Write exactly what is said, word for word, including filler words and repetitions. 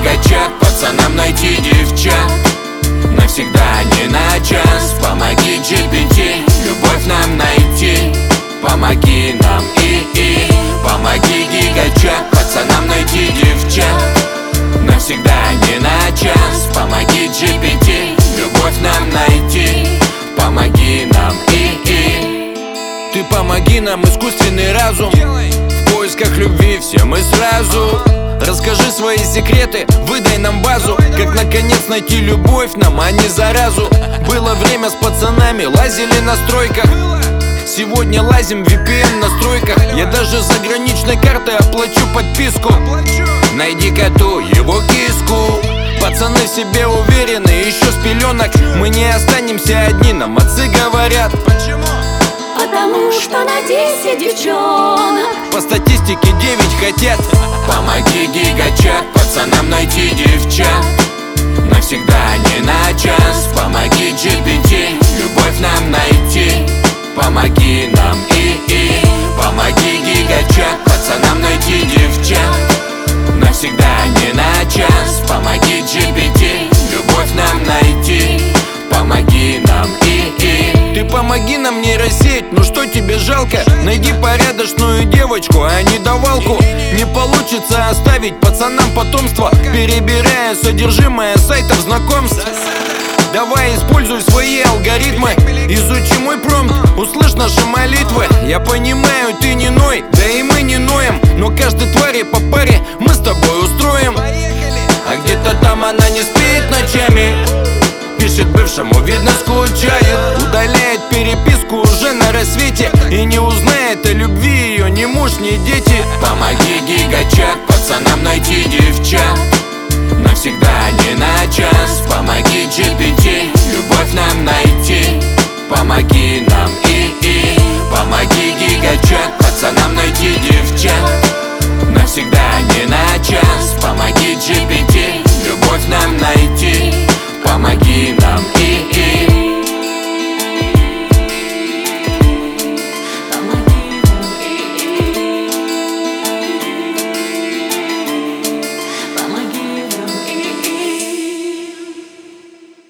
гигачат, пацанам найти девчат. Навсегда, не на час. Помоги джи пи ти, любовь нам найти. Помоги нам, и-и. Помоги гигачат, пацанам найти девчат. Навсегда, не на час. Помоги джи пи ти, любовь нам найти. Помоги нам, и-и. Ты помоги нам, искусственный разум. В поисках любви все мы сразу. Расскажи свои секреты, выдай нам базу. Как наконец найти любовь нам, а не заразу. Было время с пацанами, лазили на стройках. Сегодня лазим в ви пи эн настройках. Я даже заграничной картой оплачу подписку. Найди коту его киску. Пацаны в себе уверены, еще с пеленок. Мы не останемся одни, нам отцы говорят. Потому что на десять девчонок по статистике девять хотят. Помоги гигачат, пацанам найти девчат. Навсегда, не на час. Помоги джи пи ти, любовь нам найти. Помоги нам, и-и. Помоги гигачат, пацанам найти девчат. Навсегда, не на час. Помоги джи пи ти, любовь нам найти. Помоги нам, и-и. Ты помоги нам нейросеть, ну что тебе жалко? Найди порядочную девочку, а не давалку. Не получится оставить пацанам потомство, перебирая содержимое сайтов знакомств. Давай используй свои алгоритмы, изучи мой промпт, услышь наши молитвы. Я понимаю, ты не ной, да и мы не ноем, но каждой твари по паре мы с тобой устроим. А где-то там она не спит ночами, пишет бывшему, видно скучает. Удаляет переписку уже на рассвете и не узнает о любви ее ни муж, ни дети. Помоги гигачат, пацанам найти девчат. Навсегда, не на час. Помоги джи пи ти, любовь нам найти. Помоги нам, и-и. Помоги гигачат, пацанам найти девчат. Навсегда, не на час. Помоги джи пи ти, любовь нам найти. Помоги нам,